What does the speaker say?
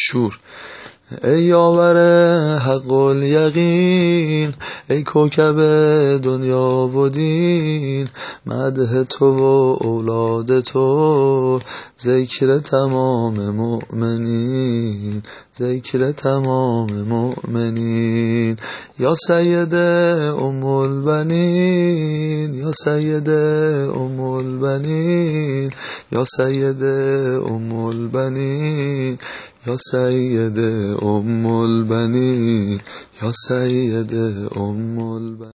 شور. ای یاور حق الیقین، ای کوکب دنیا و دین، مدح تو و اولاد تو ذکر تمام مؤمنین، ذکر تمام مؤمنین. یا سید ام البنین، یا سید ام البنین، یا سید ام البنین، یا سید ام البنین، یا سید ام البنین.